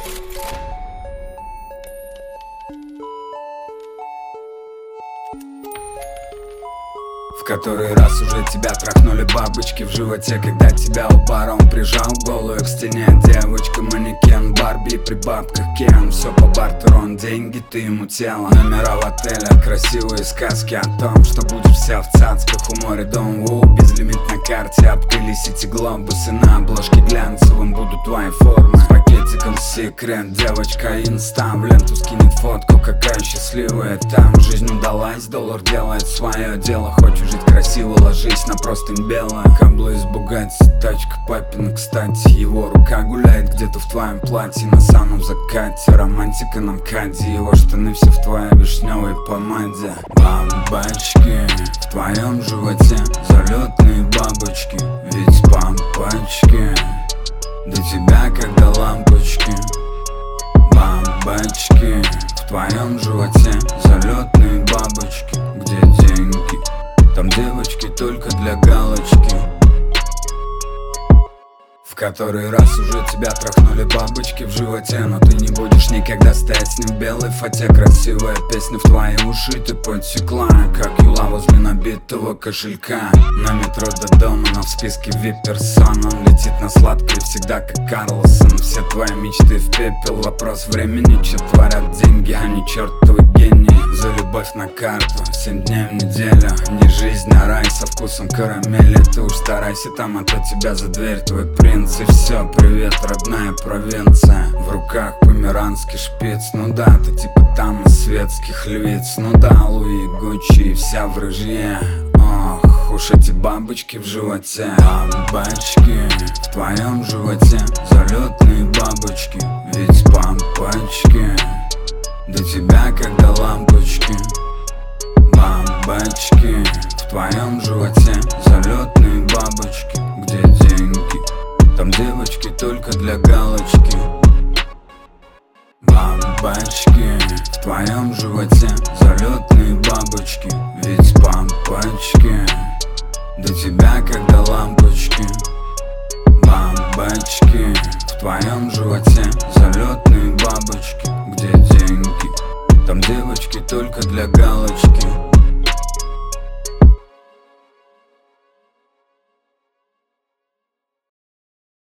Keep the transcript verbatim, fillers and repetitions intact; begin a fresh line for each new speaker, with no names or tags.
В который раз уже тебя трахнули бабочки в животе, когда тебя у бара он прижал голую к стене. Девочка манекен, Барби при бабках Кен. Все по бартеру, он деньги, ты ему тело. Номера в отелях, красивые сказки о том, что будешь вся в цацках у моря дом. У, безлимит на карте, обкрылись эти глобусы. На обложке глянцевым будут твои формы. С пакетиком секрет, девочка инста в ленту скинет фотку, какая счастливая там. Жизнь удалась, доллар делает свое дело. Хочешь жить красиво, ложись на простынь белая. Каблы из Бугатти, тачка папина, кстати. Его рука гуляет где-то в твоем платье на самом закате. Романтика на МКАДе, его штаны все в твоей вишневой помаде. Бабочки в твоем животе, залетные бабочки, ведь пампочки до тебя как до лампочки. Бабочки в твоем животе, залетные бабочки, где деньги? Там девочки только для галочки. В который раз уже тебя трахнули бабочки в животе, но ты не будешь никогда стоять с ним в белой фате. Красивая песня в твои уши ты подсекла, как юла возле набитого кошелька. На метро до дома, но в списке вип-персон. Он летит на сладкое всегда как Карлсон. Все твои мечты в пепел, вопрос времени. Че творят деньги, а не чертовы гении. За любовь на карту, семь дней в неделю. Не жизнь, а рай со вкусом карамели. Ты уж старайся там, а то тебя за дверь твой принц. И все, привет, родная провинция. В руках померанский шпиц. Ну да, ты типа там из светских львиц. Ну да, Луи, Гуччи и вся в рыжье. Ох, уж эти бабочки в животе. Бабочки в твоем животе, залетные бабочки, ведь пампочки до тебя как до лампочки. Бабочки в твоем животе, залетные бабочки, где деньги? Там девочки только для галочки. Бабочки в твоем животе, залетные бабочки, ведь пампочки до тебя как до лампочки. Бабочки в твоем животе, залетные бабочки, где деньги? Там девочки только для галочки.